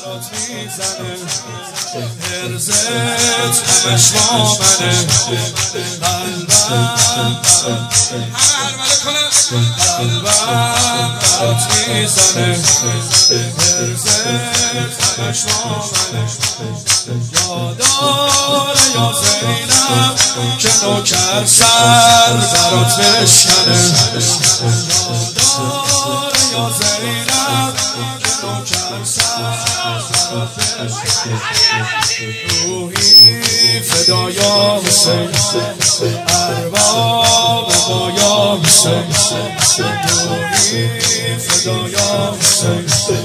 برات میزنه هرزت همش با منه قلبم برات میزنه هرزت همش با منه یاداره یا زینب که نوکر سر برات بشکنه یاداره یا زینب که نوکر سر برات بشکنه روحی فدا یا حسین ارباب ما یا حسین روحی فدا یا حسین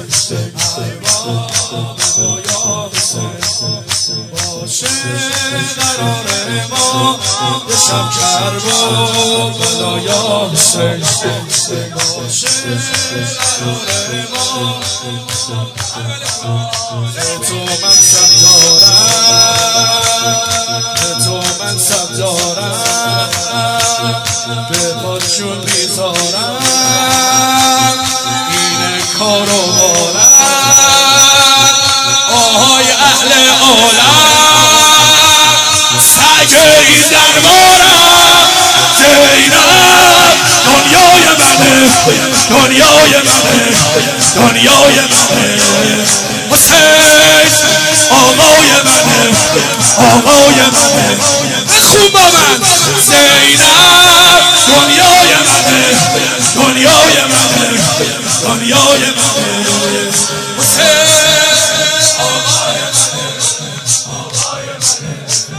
ارباب ما یا حسین باشه قرار ما یه شب کرب و بلا یا حسین باشه قرار ما تو منصب دارم تو منصب دارم به پاشون میذارم این کارو بارم آهای اهل عالم سگ این دربارم زینب دنیای منه دنیای منه دنیای منه حسین آقای منه آقای منه بخون با من زینب دنیای منه دنیای منه دنیای منه حسین آقای منه آقای منه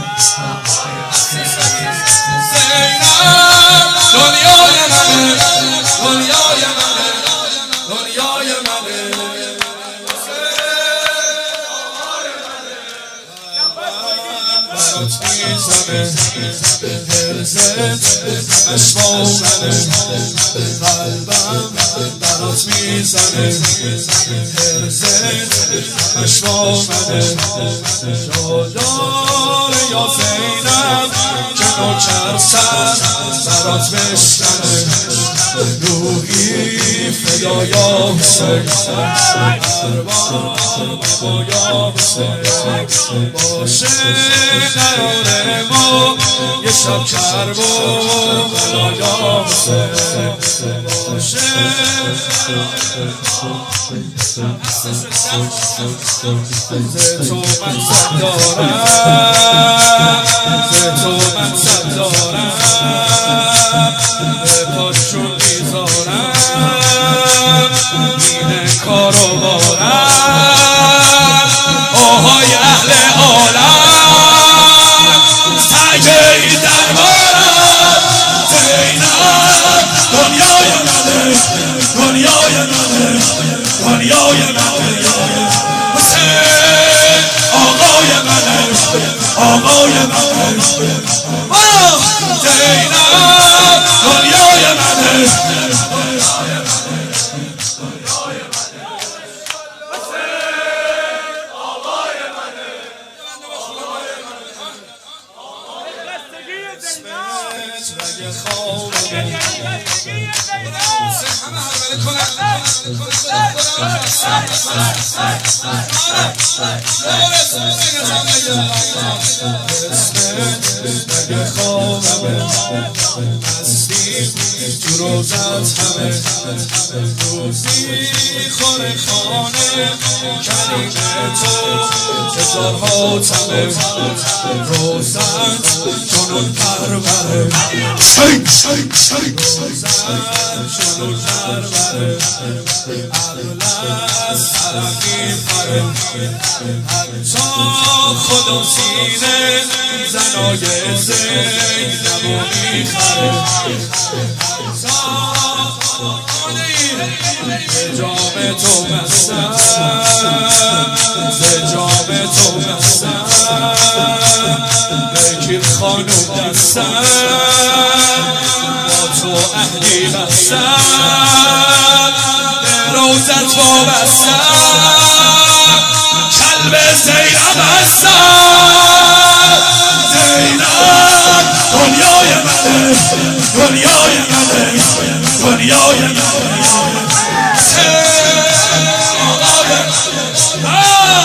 زینب دنیای منه دنیای منه دنیای منه برات میزنه هرزت همش با منه قلبم برات میزنه هرزت همش با منه یاداره یا زینب که نوکر سر برات بشکنه روحی فدا یا حسین ارباب ما یا حسین باشه قرار ما یه شب کرب و بلا یا حسین باشه تو منصب دارم تو منصب دارم به پاشون میذارم این کارو بارم آهای اهل عالم سگ این دربارم زینب دنیای منه دنیای منه دنیای منه حسین آقای منه آقای منه زینب دنیای منه مگه خوابمه هستیم تو روزت همه روزی خوره خانه کلیم تو هزارها تمه روزت جنون پروره روزت جنون پروره عقل از سرم میپره حتی خدا سینه زنای زینبو میخره جام تو بستم جام تو بستم بکیر خانم دستم با تو اهلی بستم روزت وابستم کلب زینب هستم زینب دنیای منه دنیای منه دنیای منه آقای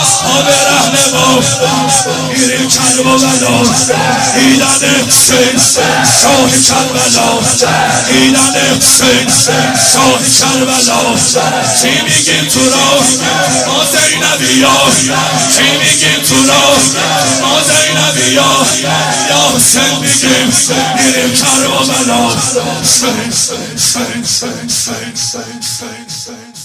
میریم کربلا دیدن حسین شاه کربلا دیدن حسین شاه کربلا چی میگیم تو را ما زینبیا چی میگیم تو را ما زینبیا یا حسین میگیم میریم کربلا